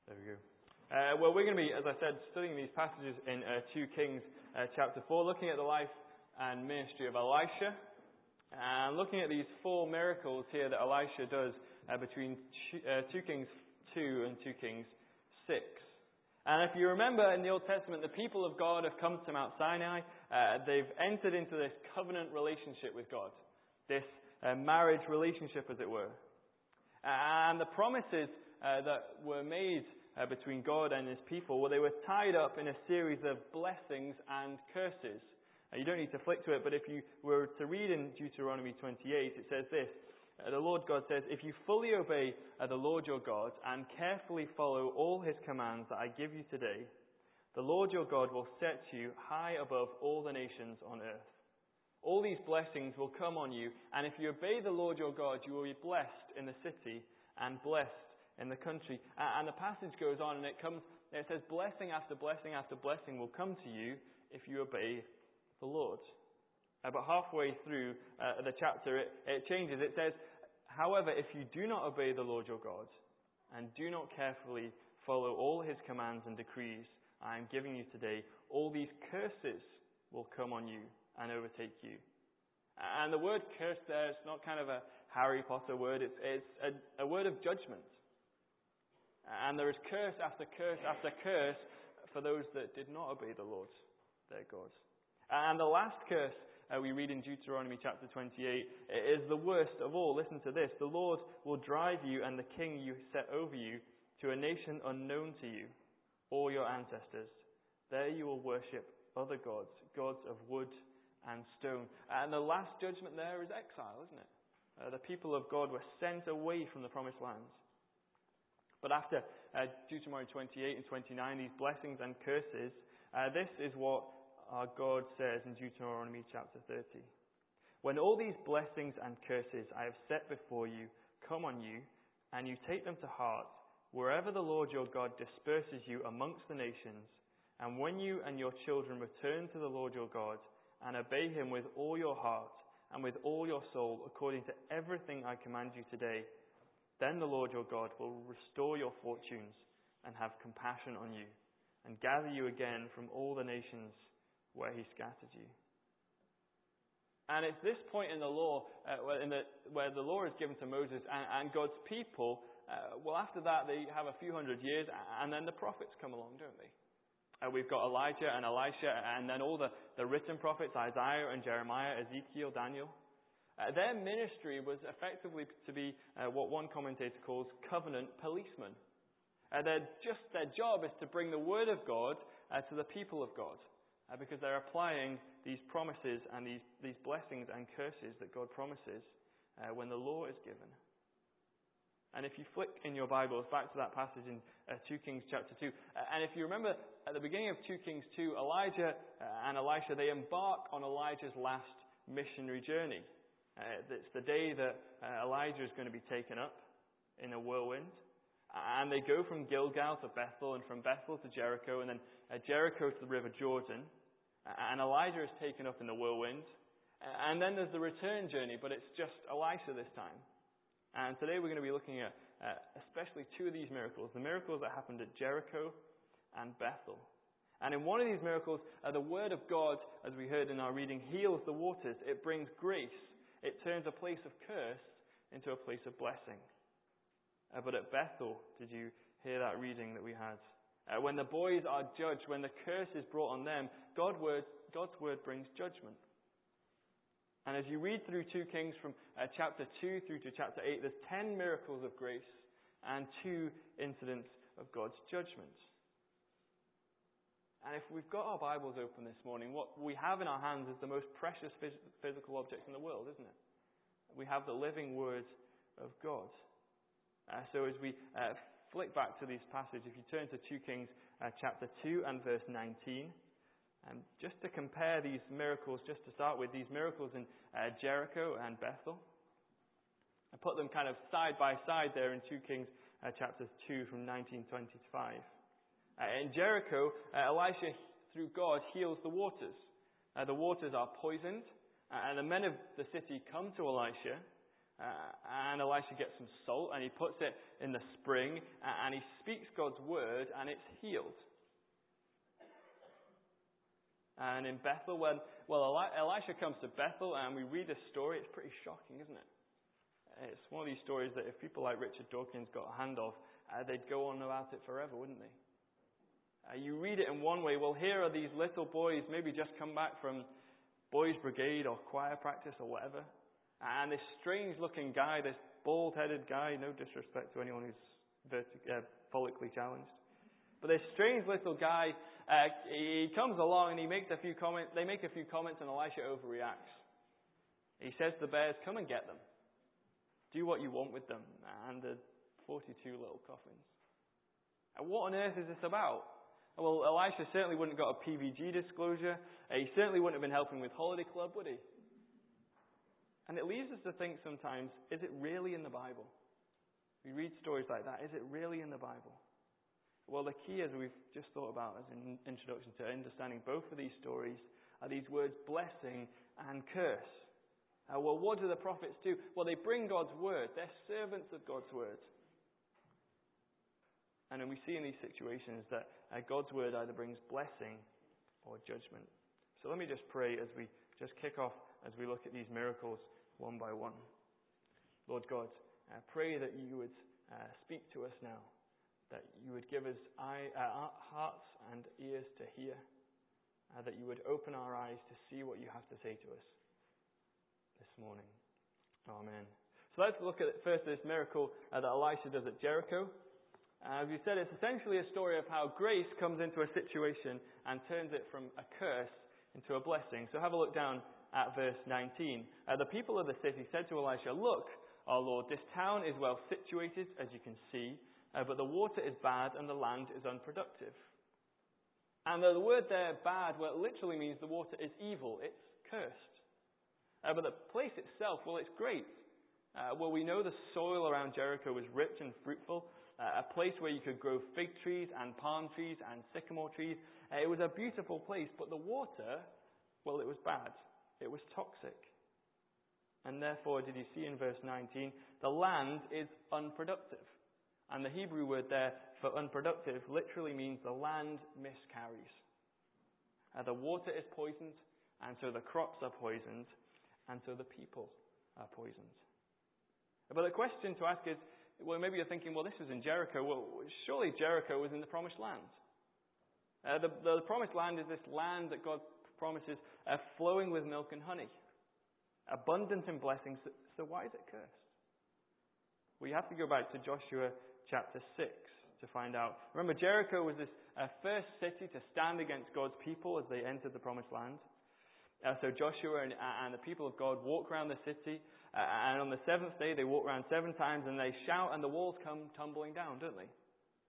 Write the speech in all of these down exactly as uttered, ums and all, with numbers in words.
There we go. Uh, well, we're going to be, as I said, studying these passages in uh, Second Kings uh, chapter four, looking at the life and ministry of Elisha, and looking at these four miracles here that Elisha does uh, between Second Kings two and Second Kings six. And if you remember in the Old Testament, the people of God have come to Mount Sinai. Uh, they've entered into this covenant relationship with God, this uh, marriage relationship, as it were. And the promises uh, that were made uh, between God and His people, well, they were tied up in a series of blessings and curses. Uh, you don't need to flick to it, but if you were to read in Deuteronomy twenty-eight, it says this. Uh, the Lord God says, "If you fully obey uh, the Lord your God and carefully follow all His commands that I give you today, the Lord your God will set you high above all the nations on earth." All these blessings will come on you, and if you obey the Lord your God, you will be blessed in the city and blessed in the country. And the passage goes on, and it comes. It says, blessing after blessing after blessing will come to you if you obey the Lord. Uh, but halfway through uh, the chapter, it, it changes. It says, "However, if you do not obey the Lord your God, and do not carefully follow all His commands and decrees I am giving you today, all these curses will come on you and overtake you." And the word curse there, it's not kind of a Harry Potter word, it's, it's a, a word of judgment. And there is curse after curse after curse for those that did not obey the Lord, their God. And the last curse uh, we read in Deuteronomy chapter twenty-eight is the worst of all. Listen to this. "The Lord will drive you and the king you set over you to a nation unknown to you, all your ancestors. There you will worship other gods, gods of wood and stone." And the last judgment there is exile, isn't it? Uh, the people of God were sent away from the promised land. But after uh, Deuteronomy twenty-eight and twenty-nine, these blessings and curses, uh, this is what our God says in Deuteronomy chapter thirty. "When all these blessings and curses I have set before you come on you, and you take them to heart, wherever the Lord your God disperses you amongst the nations, and when you and your children return to the Lord your God, and obey Him with all your heart and with all your soul, according to everything I command you today, then the Lord your God will restore your fortunes and have compassion on you, and gather you again from all the nations where He scattered you." And it's this point in the law, uh, where, in the, where the law is given to Moses and, and God's people. Uh, well, after that, they have a few hundred years, and then the prophets come along, don't they? Uh, we've got Elijah and Elisha, and then all the, the written prophets, Isaiah and Jeremiah, Ezekiel, Daniel. Uh, their ministry was effectively to be uh, what one commentator calls covenant policemen. Uh, they're just their job is to bring the word of God uh, to the people of God, uh, because they're applying these promises and these, these blessings and curses that God promises uh, when the law is given. And if you flick in your Bibles back to that passage in uh, Second Kings chapter two, uh, and if you remember at the beginning of Second Kings two, Elijah uh, and Elisha, they embark on Elijah's last missionary journey. Uh, it's the day that uh, Elijah is going to be taken up in a whirlwind. And they go from Gilgal to Bethel, and from Bethel to Jericho, and then uh, Jericho to the river Jordan. Uh, and Elijah is taken up in the whirlwind. Uh, and then there's the return journey, but it's just Elisha this time. And today we're going to be looking at uh, especially two of these miracles, the miracles that happened at Jericho and Bethel. And in one of these miracles, uh, the Word of God, as we heard in our reading, heals the waters. It brings grace. It turns a place of curse into a place of blessing. Uh, but at Bethel, did you hear that reading that we had? Uh, when the boys are judged, when the curse is brought on them, God word, God's Word brings judgment. And as you read through Second Kings from uh, chapter two through to chapter eight, there's ten miracles of grace and two incidents of God's judgment. And if we've got our Bibles open this morning, what we have in our hands is the most precious phys- physical object in the world, isn't it? We have the living Word of God. Uh, so as we uh, flick back to these passages, if you turn to Second Kings uh, chapter two and verse nineteen, and just to compare these miracles, just to start with, these miracles in uh, Jericho and Bethel, I put them kind of side by side there in Second Kings uh, chapter two from nineteen twenty-five. Uh, in Jericho, uh, Elisha, through God, heals the waters. Uh, the waters are poisoned, uh, and the men of the city come to Elisha, Uh, and Elisha gets some salt and he puts it in the spring and he speaks God's word and it's healed. And in Bethel, when well, Eli- Elisha comes to Bethel and we read this story, it's pretty shocking, isn't it? It's one of these stories that if people like Richard Dawkins got a hand of, uh, they'd go on about it forever, wouldn't they? Uh, you read it in one way, well, here are these little boys, maybe just come back from boys' brigade or choir practice or whatever. And this strange-looking guy, this bald-headed guy, no disrespect to anyone who's vertic- uh, follically challenged, but this strange little guy, uh, he comes along and he makes a few comments. They make a few comments, and Elisha overreacts. He says to the bears, "Come and get them. Do what you want with them." And the forty-two little coffins. And what on earth is this about? Well, Elisha certainly wouldn't have got a P V G disclosure. He certainly wouldn't have been helping with Holiday Club, would he? And it leaves us to think sometimes, is it really in the Bible? We read stories like that. Is it really in the Bible? Well, the key, as we've just thought about as an introduction to understanding both of these stories, are these words blessing and curse. Uh, well, what do the prophets do? Well, they bring God's word. They're servants of God's word. And then we see in these situations that uh, God's word either brings blessing or judgment. So let me just pray as we just kick off, as we look at these miracles one by one. Lord God, I pray that you would uh, speak to us now, that you would give us eye, uh, hearts and ears to hear, uh, that you would open our eyes to see what you have to say to us this morning. Amen. So let's look at first this miracle uh, that Elisha does at Jericho. Uh, as we said, it's essentially a story of how grace comes into a situation and turns it from a curse into a blessing. So have a look down at verse nineteen. Uh, the people of the city said to Elisha, "Look, our Lord, this town is well situated, as you can see, uh, but the water is bad and the land is unproductive." And the word there, bad, well, it literally means the water is evil. It's cursed. Uh, but the place itself, well, it's great. Uh, well, we know the soil around Jericho was rich and fruitful, uh, a place where you could grow fig trees and palm trees and sycamore trees. Uh, it was a beautiful place, but the water, well, it was bad. It was toxic. And therefore, did you see in verse nineteen, the land is unproductive. And the Hebrew word there for unproductive literally means the land miscarries. Uh, the water is poisoned, and so the crops are poisoned, and so the people are poisoned. But the question to ask is, well, maybe you're thinking, well, this was in Jericho. Well, surely Jericho was in the promised land. Uh, the, the promised land is this land that God promises uh, flowing with milk and honey. Abundant in blessings. So, so why is it cursed? We have to go back to Joshua chapter six to find out. Remember, Jericho was this uh, first city to stand against God's people as they entered the promised land. Uh, so Joshua and, and the people of God walk around the city, uh, and on the seventh day they walk around seven times and they shout and the walls come tumbling down, don't they?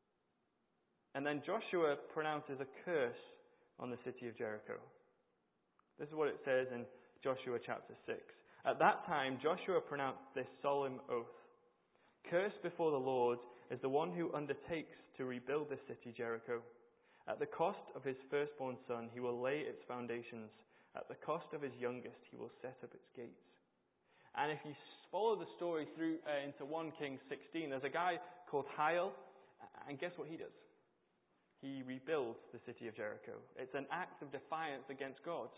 And then Joshua pronounces a curse on the city of Jericho. This is what it says in Joshua chapter six. At that time Joshua pronounced this solemn oath. "Cursed before the Lord is the one who undertakes to rebuild this city Jericho. At the cost of his firstborn son he will lay its foundations. At the cost of his youngest, he will set up its gates." And if you follow the story through uh, into First Kings sixteen, there's a guy called Hiel, and guess what he does? He rebuilds the city of Jericho. It's an act of defiance against God.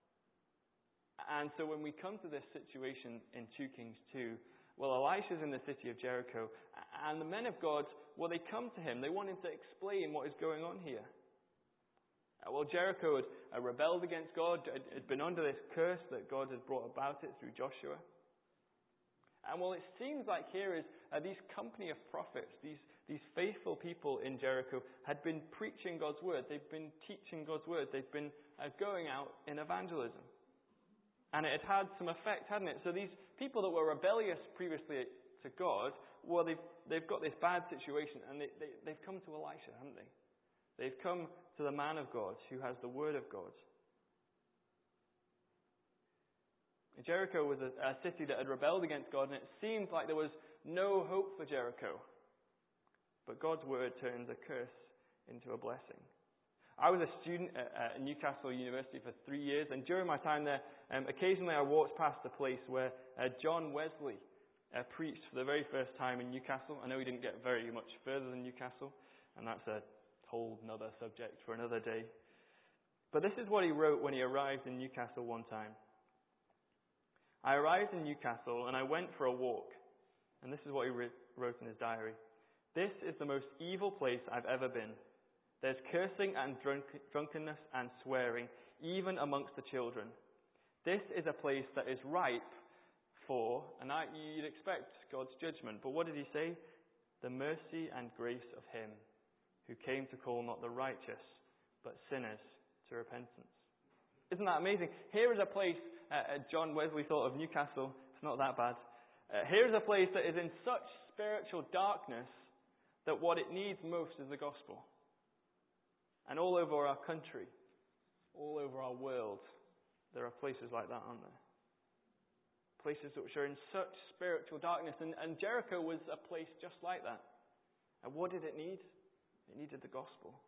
And so when we come to this situation in Second Kings two, well, Elisha's in the city of Jericho, and the men of God, well, they come to him. They want him to explain what is going on here. Uh, well, Jericho had uh, rebelled against God, had, had been under this curse that God had brought about it through Joshua. And well, it seems like here is uh, these company of prophets, these, these faithful people in Jericho had been preaching God's word. They've been teaching God's word. They've been uh, going out in evangelism. And it had had some effect, hadn't it? So these people that were rebellious previously to God, well, they've, they've got this bad situation, and they, they, they've come to Elisha, haven't they? They've come to the man of God who has the word of God. Jericho was a, a city that had rebelled against God, and it seemed like there was no hope for Jericho. But God's word turns a curse into a blessing. I was a student at, at Newcastle University for three years, and during my time there, um, occasionally I walked past a place where uh, John Wesley uh, preached for the very first time in Newcastle. I know he didn't get very much further than Newcastle, and that's a whole another subject for another day. But this is what he wrote when he arrived in Newcastle one time. I arrived in Newcastle and I went for a walk. And this is what he re- wrote in his diary. This is the most evil place I've ever been. There's cursing and drunk- drunkenness and swearing, even amongst the children. This is a place that is ripe for, and I, you'd expect God's judgment. But what did he say? The mercy and grace of him who came to call not the righteous, but sinners to repentance. Isn't that amazing? Here is a place, uh, John Wesley thought of Newcastle. It's not that bad. Uh, here is a place that is in such spiritual darkness that what it needs most is the gospel. And all over our country, all over our world, there are places like that, aren't there? Places which are in such spiritual darkness. And, and Jericho was a place just like that. And what did it need? It needed the gospel.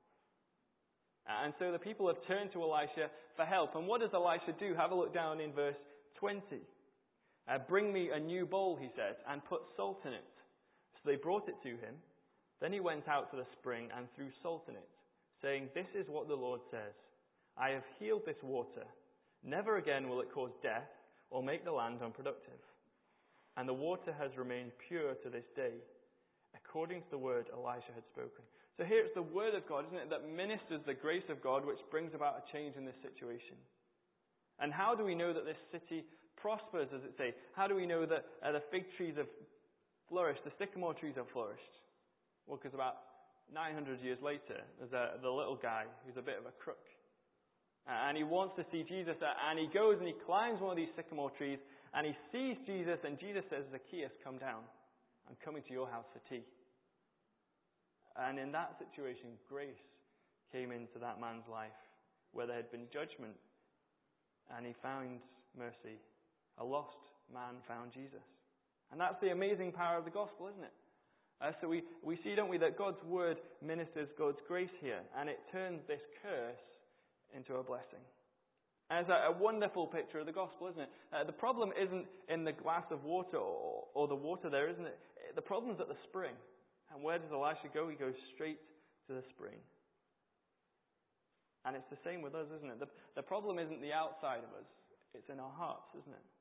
And so the people have turned to Elisha for help. And what does Elisha do? Have a look down in verse twenty. Uh, Bring me a new bowl, he said, and put salt in it. So they brought it to him. Then he went out to the spring and threw salt in it, saying, This is what the Lord says. I have healed this water. Never again will it cause death or make the land unproductive. And the water has remained pure to this day, according to the word Elisha had spoken. So here it's the word of God, isn't it, that ministers the grace of God, which brings about a change in this situation. And how do we know that this city prospers, as it says? How do we know that uh, the fig trees have flourished, the sycamore trees have flourished? Well, because about nine hundred years later, there's a, the little guy who's a bit of a crook. Uh, and he wants to see Jesus, uh, and he goes and he climbs one of these sycamore trees, and he sees Jesus, and Jesus says, Zacchaeus, come down. I'm coming to your house for tea. And in that situation, grace came into that man's life, where there had been judgment, and he found mercy. A lost man found Jesus. And that's the amazing power of the gospel, isn't it? Uh, so we, we see, don't we, that God's word ministers God's grace here, and it turns this curse into a blessing. And it's a, a wonderful picture of the gospel, isn't it? Uh, the problem isn't in the glass of water or, or the water there, isn't it? The problem's at the spring. And where does Elisha go? He goes straight to the spring. And it's the same with us, isn't it? The, the problem isn't the outside of us. It's in our hearts, isn't it?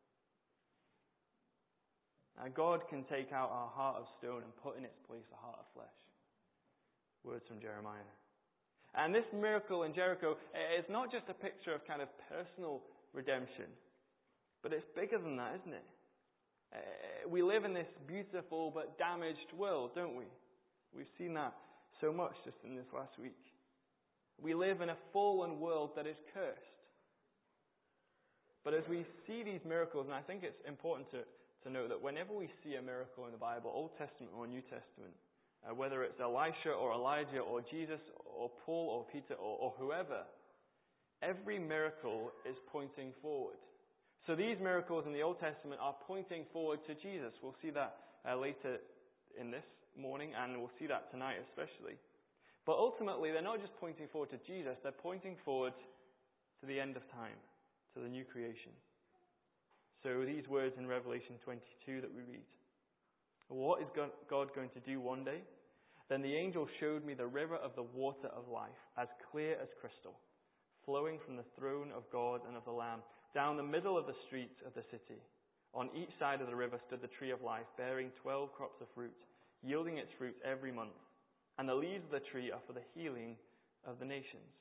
And God can take out our heart of stone and put in its place a heart of flesh. Words from Jeremiah. And this miracle in Jericho is not just a picture of kind of personal redemption, but it's bigger than that, isn't it? Uh, we live in this beautiful but damaged world, don't we? We've seen that so much just in this last week. We live in a fallen world that is cursed. But as we see these miracles, and I think it's important to, to note that whenever we see a miracle in the Bible, Old Testament or New Testament, uh, whether it's Elisha or Elijah or Jesus or Paul or Peter or, or whoever, every miracle is pointing forward. So these miracles in the Old Testament are pointing forward to Jesus. We'll see that uh, later in this morning, and we'll see that tonight especially. But ultimately, they're not just pointing forward to Jesus, they're pointing forward to the end of time, to the new creation. So these words in Revelation twenty-two that we read. What is God going to do one day? Then the angel showed me the river of the water of life, as clear as crystal, flowing from the throne of God and of the Lamb, down the middle of the streets of the city. On each side of the river stood the tree of life, bearing twelve crops of fruit, yielding its fruit every month. And the leaves of the tree are for the healing of the nations.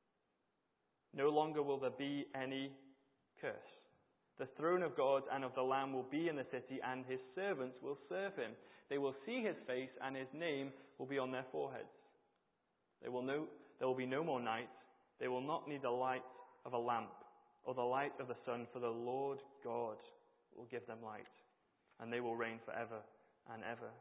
No longer will there be any curse. The throne of God and of the Lamb will be in the city, and his servants will serve him. They will see his face, and his name will be on their foreheads. They will know, there will be no more night. They will not need the light of a lamp or the light of the sun, for the Lord God will give them light, and they will reign forever and ever.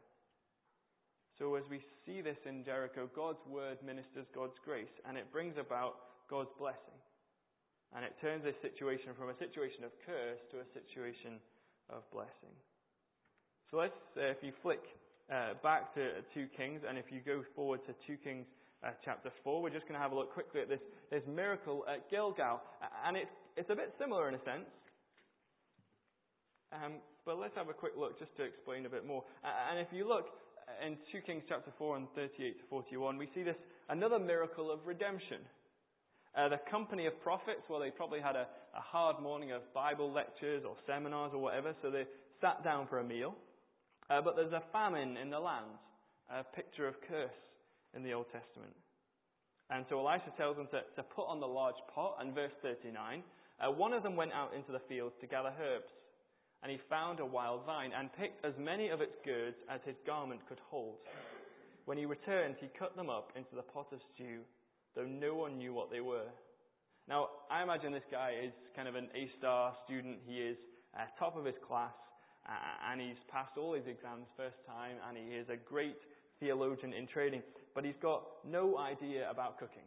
So as we see this in Jericho, God's word ministers God's grace, and it brings about God's blessing. And it turns this situation from a situation of curse to a situation of blessing. So let's, uh, if you flick uh, back to two Kings, and if you go forward to two Kings uh, chapter four, we're just going to have a look quickly at this, this miracle at Gilgal. And it's, it's a bit similar in a sense. Um, but let's have a quick look just to explain a bit more. Uh, and if you look in Second Kings chapter four and thirty-eight to forty-one, we see this another miracle of redemption. Uh, the company of prophets, well, they probably had a, a hard morning of Bible lectures or seminars or whatever, so they sat down for a meal. Uh, but there's a famine in the land, a picture of curse in the Old Testament. And so Elisha tells them to, to put on the large pot, and verse thirty-nine, uh, one of them went out into the fields to gather herbs, and he found a wild vine and picked as many of its gourds as his garment could hold. When he returned, he cut them up into the pot of stew, though no one knew what they were. Now, I imagine this guy is kind of an A-star student. He is uh, top of his class, uh, and he's passed all his exams first time, and he is a great theologian in training, but he's got no idea about cooking.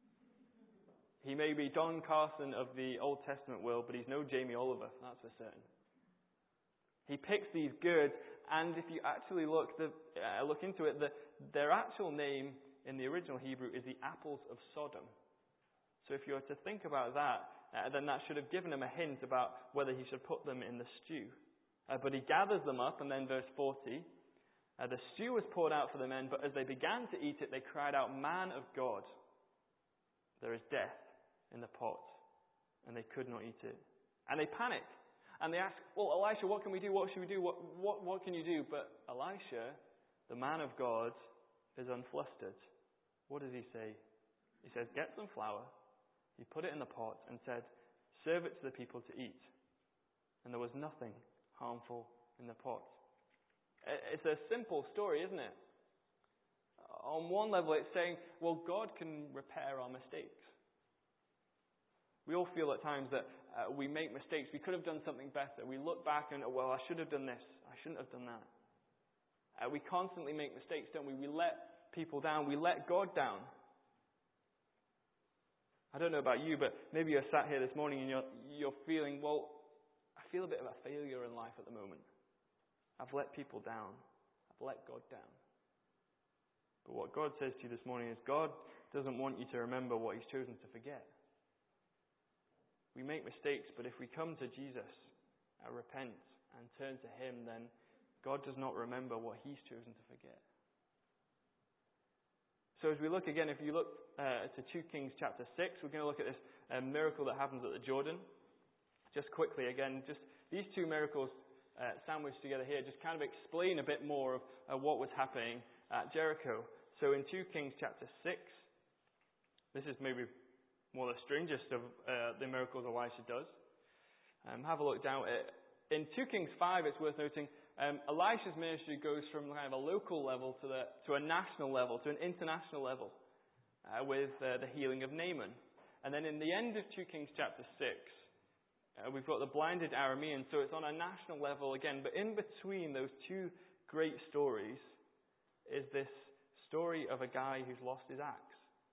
He may be Don Carson of the Old Testament world, but he's no Jamie Oliver, that's for certain. He picks these gourds, and if you actually look the, uh, look into it, the, their actual name in the original Hebrew is the apples of Sodom. So if you were to think about that, uh, then that should have given him a hint about whether he should put them in the stew. Uh, but he gathers them up, and then verse forty, uh, the stew was poured out for the men, but as they began to eat it, they cried out, "Man of God, there is death in the pot," and they could not eat it. And they panicked, and they asked, "Well, Elisha, what can we do? What should we do? What, what, what can you do?" But Elisha, the man of God, is unflustered. What does he say? He says, "Get some flour." He put it in the pot and said, "Serve it to the people to eat." And there was nothing harmful in the pot. It's a simple story, isn't it? On one level, it's saying, well, God can repair our mistakes. We all feel at times that uh, we make mistakes. We could have done something better. We look back and, well, I should have done this. I shouldn't have done that. Uh, we constantly make mistakes, don't we? We let people down. We let God down. I don't know about you, but maybe you're sat here this morning and you're, you're feeling, well, I feel a bit of a failure in life at the moment. I've let people down. I've let God down. But what God says to you this morning is God doesn't want you to remember what He's chosen to forget. We make mistakes, but if we come to Jesus, and repent and turn to Him, then God does not remember what He's chosen to forget. So as we look again, if you look uh, to Second Kings chapter six, we're going to look at this uh, miracle that happens at the Jordan. Just quickly again, just these two miracles uh, sandwiched together here just kind of explain a bit more of uh, what was happening at Jericho. So in Second Kings chapter six, this is maybe one of the strangest of uh, the miracles Elisha does. Um, have a look down at it. In Second Kings five, it's worth noting, um, Elisha's ministry goes from kind of a local level to the to a national level, to an international level, uh, with uh, the healing of Naaman. And then in the end of Second Kings chapter six, uh, we've got the blinded Aramean, so it's on a national level again. But in between those two great stories is this story of a guy who's lost his axe.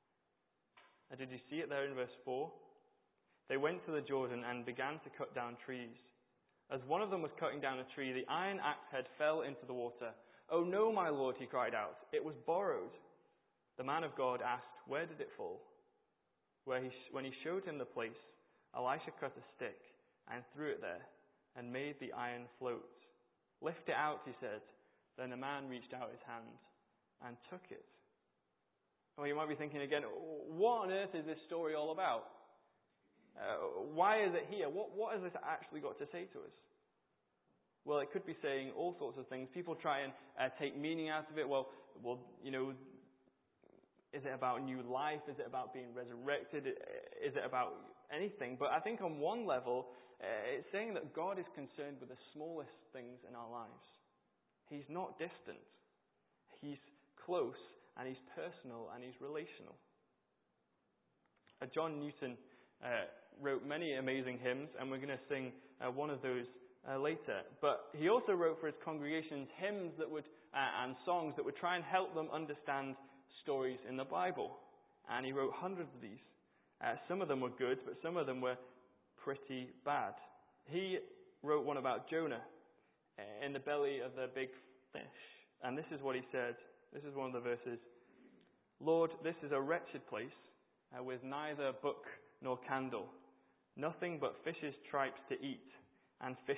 And did you see it there in verse four? They went to the Jordan and began to cut down trees. As one of them was cutting down a tree, the iron axe head fell into the water. "Oh no, my lord," he cried out. "It was borrowed." The man of God asked, "Where did it fall?" Where he, when he showed him the place, Elisha cut a stick and threw it there and made the iron float. "Lift it out," he said. Then the man reached out his hand and took it. Well, you might be thinking again, what on earth is this story all about? Uh, why is it here? What, what has this actually got to say to us? Well, it could be saying all sorts of things. People try and uh, take meaning out of it. Well, well, you know, is it about new life? Is it about being resurrected? Is it about anything? But I think on one level, uh, it's saying that God is concerned with the smallest things in our lives. He's not distant. He's close, and He's personal, and He's relational. Uh, John Newton Uh, wrote many amazing hymns, and we're going to sing uh, one of those uh, later. But he also wrote for his congregations hymns that would uh, and songs that would try and help them understand stories in the Bible. And he wrote hundreds of these. Uh, some of them were good, but some of them were pretty bad. He wrote one about Jonah in the belly of the big fish. And this is what he said. This is one of the verses. "Lord, this is a wretched place uh, with neither book nor candle, nothing but fishes' tripes to eat, and fishes'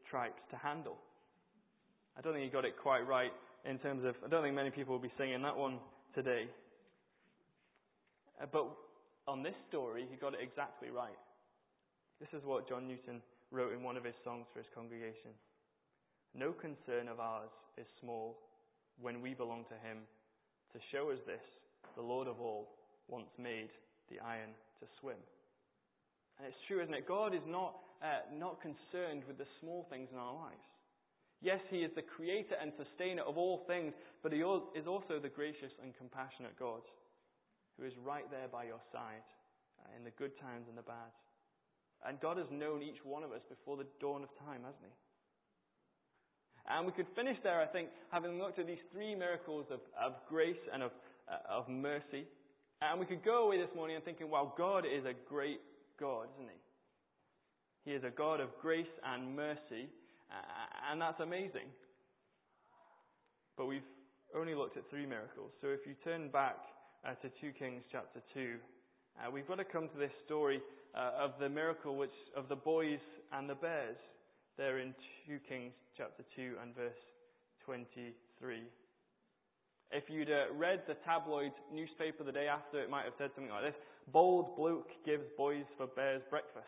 tripes to handle. I don't think he got it quite right in terms of, I don't think many people will be singing that one today. Uh, but on this story, he got it exactly right. This is what John Newton wrote in one of his songs for his congregation. No concern of ours is small when we belong to him. To show us this, the Lord of all once made the iron to swim. And it's true, isn't it? God is not, uh, not concerned with the small things in our lives. Yes, he is the creator and sustainer of all things, but he is also the gracious and compassionate God who is right there by your side uh, in the good times and the bad. And God has known each one of us before the dawn of time, hasn't he? And we could finish there, I think, having looked at these three miracles of, of grace and of, uh, of mercy. And we could go away this morning and thinking, wow, God is a great God, isn't he? He is a God of grace and mercy, uh, and that's amazing. But we've only looked at three miracles. So if you turn back uh, to Second Kings chapter two, uh, we've got to come to this story uh, of the miracle which of the boys and the bears. There in Second Kings chapter two and verse twenty-three. If you'd uh, read the tabloid newspaper the day after, it might have said something like this: bold bloke gives boys for bears breakfast.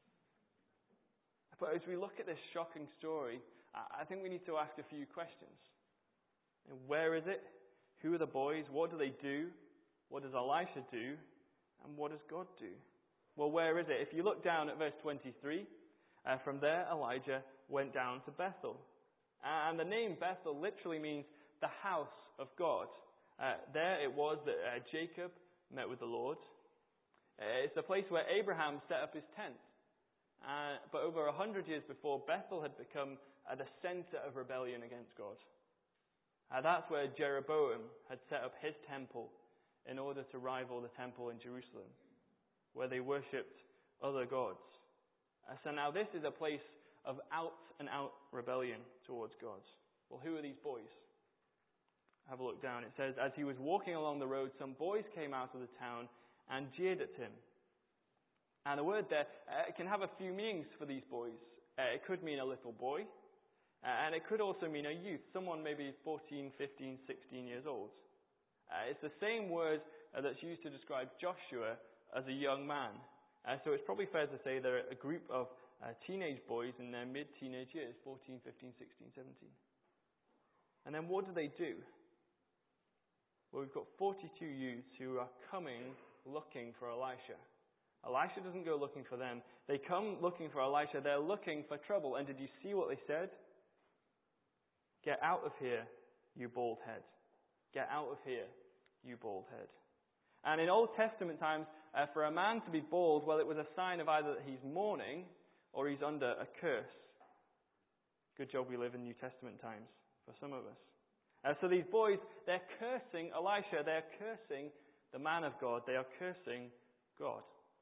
But as we look at this shocking story, I think we need to ask a few questions. Where is it? Who are the boys? What do they do? What does Elisha do? And what does God do? Well, where is it? If you look down at verse twenty-three, uh, from there Elijah went down to Bethel. And the name Bethel literally means the house of God. Uh, there it was that uh, Jacob met with the Lord. Uh, it's the place where Abraham set up his tent. Uh, but over a hundred years before, Bethel had become uh, the center of rebellion against God. Uh, that's where Jeroboam had set up his temple in order to rival the temple in Jerusalem, where they worshipped other gods. Uh, so now this is a place of out and out rebellion towards God. Well, who are these boys? Have a look down. It says, as he was walking along the road, some boys came out of the town and jeered at him. And the word there uh, can have a few meanings for these boys. Uh, it could mean a little boy. Uh, and it could also mean a youth. Someone maybe fourteen, fifteen, sixteen years old. Uh, it's the same word uh, that's used to describe Joshua as a young man. Uh, so it's probably fair to say they're a group of uh, teenage boys in their mid-teenage years, fourteen, fifteen, sixteen, seventeen. And then what do they do? Well, we've got forty-two youths who are coming looking for Elisha. Elisha doesn't go looking for them. They come looking for Elisha. They're looking for trouble. And did you see what they said? Get out of here, you bald head. Get out of here, you bald head. And in Old Testament times, uh, for a man to be bald, well, it was a sign of either that he's mourning or he's under a curse. Good job we live in New Testament times for some of us. Uh, so these boys, they're cursing Elisha. They're cursing the man of God. They are cursing God.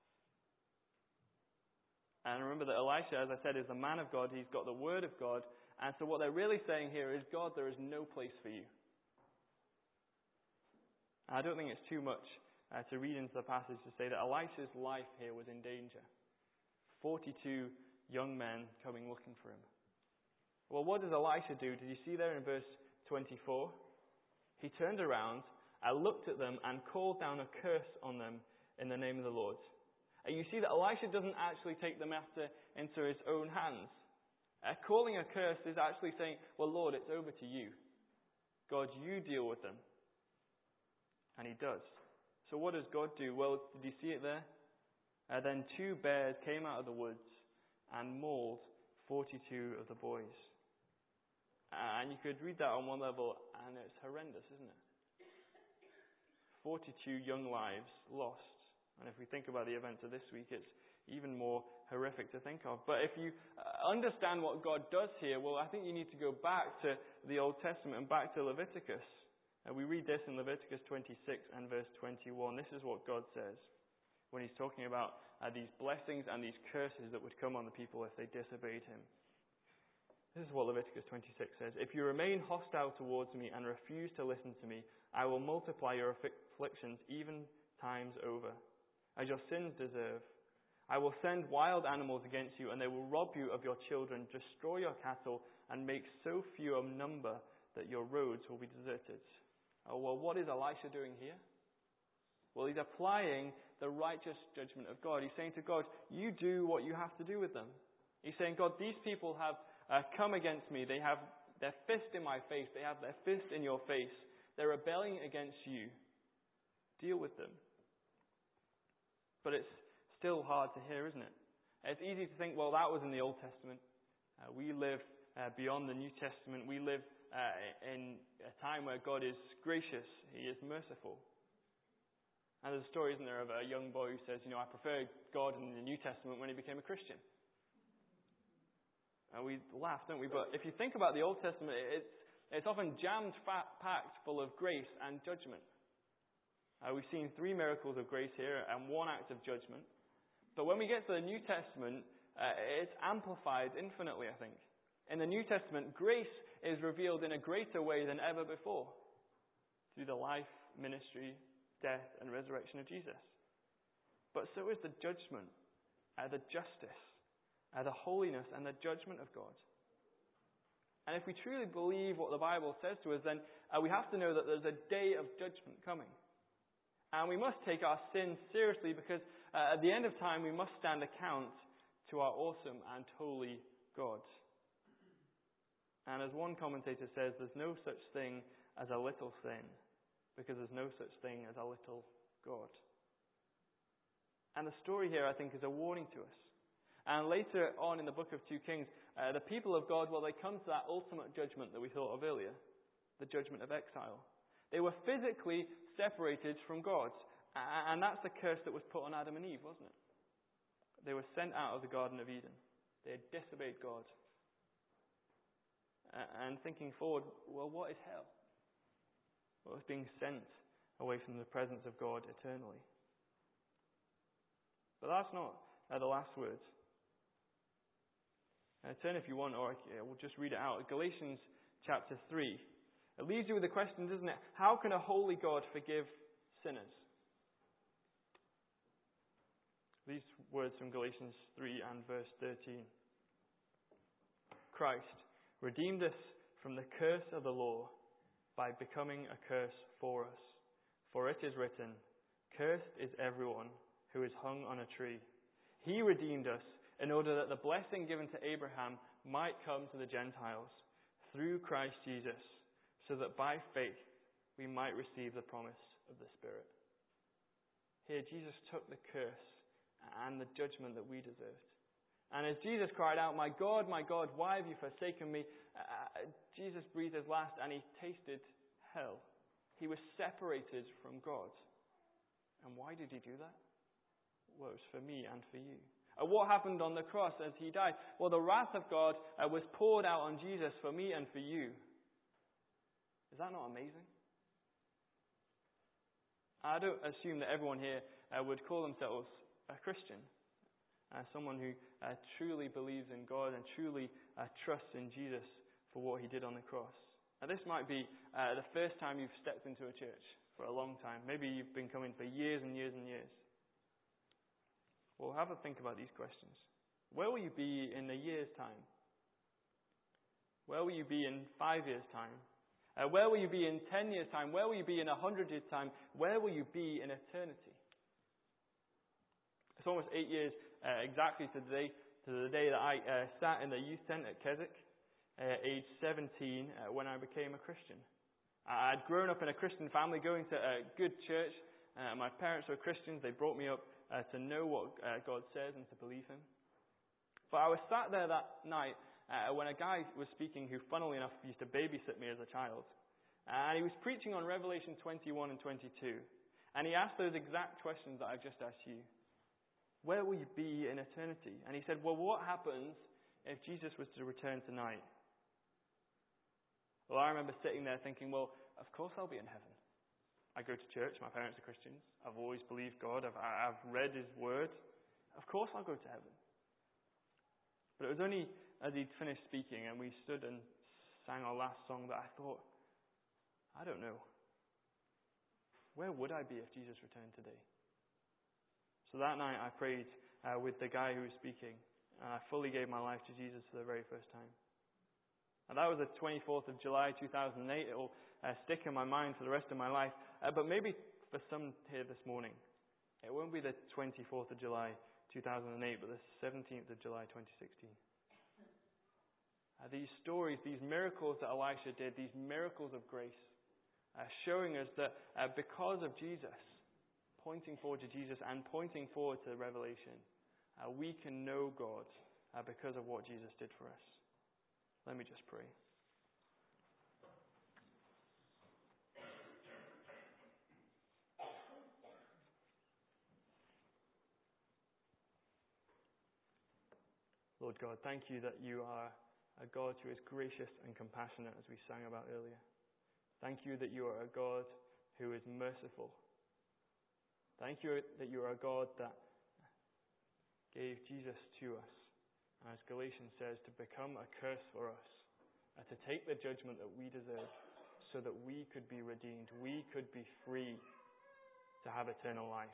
And remember that Elisha, as I said, is the man of God. He's got the word of God. And so what they're really saying here is, God, there is no place for you. I don't think it's too much uh, to read into the passage to say that Elisha's life here was in danger. forty-two young men coming looking for him. Well, what does Elisha do? Did you see there in verse twenty-four? He turned around, I looked at them and called down a curse on them in the name of the Lord. And you see that Elisha doesn't actually take the matter into his own hands. Uh, calling a curse is actually saying, well, Lord, it's over to you. God, you deal with them. And he does. So what does God do? Well, did you see it there? Uh, then two bears came out of the woods and mauled forty-two of the boys. Uh, and you could read that on one level, and it's horrendous, isn't it? forty-two young lives lost. And if we think about the events of this week, it's even more horrific to think of. But if you understand what God does here, well, I think you need to go back to the Old Testament and back to Leviticus. Uh, we read this in Leviticus twenty-six and verse twenty-one. This is what God says when he's talking about uh, these blessings and these curses that would come on the people if they disobeyed him. This is what Leviticus twenty-six says. If you remain hostile towards me and refuse to listen to me, I will multiply your afflictions even times over, as your sins deserve. I will send wild animals against you, and they will rob you of your children, destroy your cattle, and make so few of number that your roads will be deserted. Oh, well, what is Elisha doing here? Well, he's applying the righteous judgment of God. He's saying to God, you do what you have to do with them. He's saying, God, these people have uh, come against me. They have their fist in my face. They have their fist in your face. They're rebelling against you. Deal with them. But it's still hard to hear, isn't it? It's easy to think, well, that was in the Old Testament. Uh, we live uh, beyond the New Testament. We live uh, in a time where God is gracious. He is merciful. And there's a story, isn't there, of a young boy who says, you know, I prefer God in the New Testament when he became a Christian. And we laugh, don't we? But if you think about the Old Testament, it's, it's often jammed packed full of grace and judgment. Uh, we've seen three miracles of grace here and one act of judgment. But when we get to the New Testament, uh, it's amplified infinitely, I think. In the New Testament, grace is revealed in a greater way than ever before through the life, ministry, death, and resurrection of Jesus. But so is the judgment, uh, the justice, uh, the holiness, and the judgment of God. And if we truly believe what the Bible says to us, then uh, we have to know that there's a day of judgment coming. And we must take our sins seriously because uh, at the end of time we must stand account to our awesome and holy God. And as one commentator says, there's no such thing as a little sin because there's no such thing as a little God. And the story here, I think, is a warning to us. And later on in the book of two Kings, uh, the people of God, well, they come to that ultimate judgment that we thought of earlier, the judgment of exile. They were physically separated from God. And that's the curse that was put on Adam and Eve, wasn't it? They were sent out of the Garden of Eden. They had disobeyed God. And thinking forward, well, what is hell? Well, it's being sent away from the presence of God eternally. But that's not uh, the last words. Uh, turn if you want, or uh, we'll just read it out. Galatians chapter three. It leaves you with a question, doesn't it? How can a holy God forgive sinners? These words from Galatians three and verse thirteen. Christ redeemed us from the curse of the law by becoming a curse for us. For it is written, cursed is everyone who is hung on a tree. He redeemed us in order that the blessing given to Abraham might come to the Gentiles through Christ Jesus, so that by faith we might receive the promise of the Spirit. Here, Jesus took the curse and the judgment that we deserved. And as Jesus cried out, my God, my God, why have you forsaken me? Uh, Jesus breathed his last and he tasted hell. He was separated from God. And why did he do that? Well, it was for me and for you. Uh, what happened on the cross as he died? Well, the wrath of God uh, was poured out on Jesus for me and for you. Is that not amazing? I don't assume that everyone here uh, would call themselves a Christian. Uh, someone who uh, truly believes in God and truly uh, trusts in Jesus for what he did on the cross. Now, this might be uh, the first time you've stepped into a church for a long time. Maybe you've been coming for years and years and years. Well, have a think about these questions. Where will you be in a year's time? Where will you be in five years' time? Uh, where will you be in ten years' time? Where will you be in a hundred years' time? Where will you be in eternity? It's almost eight years uh, exactly to the day to the day that I uh, sat in the youth tent at Keswick, uh, age seventeen, uh, when I became a Christian. I'd grown up in a Christian family, going to a good church. Uh, my parents were Christians. They brought me up uh, to know what uh, God says and to believe Him. But I was sat there that night uh, when a guy was speaking who, funnily enough, used to babysit me as a child. And he was preaching on Revelation twenty-one and twenty-two. And he asked those exact questions that I've just asked you. Where will you be in eternity? And he said, well, what happens if Jesus was to return tonight? Well, I remember sitting there thinking, well, of course I'll be in heaven. I go to church, my parents are Christians. I've always believed God. I've, I've read His Word. Of course I'll go to heaven. But it was only as he'd finished speaking and we stood and sang our last song that I thought, I don't know. Where would I be if Jesus returned today? So that night I prayed uh, with the guy who was speaking. And I fully gave my life to Jesus for the very first time. And that was the twenty-fourth of July two thousand eight. It will uh, stick in my mind for the rest of my life. Uh, but maybe for some here this morning, it won't be the twenty-fourth of July two thousand eight, but the seventeenth of July twenty sixteen. Uh, these stories, these miracles that Elisha did, these miracles of grace, uh, showing us that uh, because of Jesus, pointing forward to Jesus and pointing forward to the revelation, uh, we can know God uh, because of what Jesus did for us. Let me just pray. Lord God, thank you that you are a God who is gracious and compassionate, as we sang about earlier. Thank you that you are a God who is merciful. Thank you that you are a God that gave Jesus to us, and as Galatians says, to become a curse for us, and to take the judgment that we deserve, so that we could be redeemed, we could be free to have eternal life.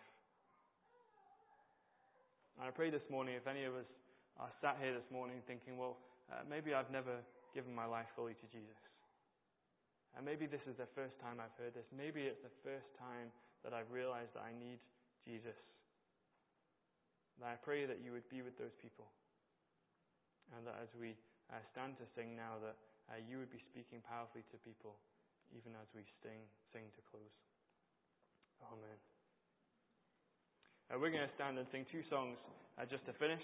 And I pray this morning, if any of us are sat here this morning thinking, well, uh, maybe I've never given my life fully to Jesus. And maybe this is the first time I've heard this. Maybe it's the first time that I've realized that I need Jesus. And I pray that you would be with those people. And that as we uh, stand to sing now, that uh, you would be speaking powerfully to people, even as we sing, sing to close. Amen. Uh, we're going to stand and sing two songs uh, just to finish.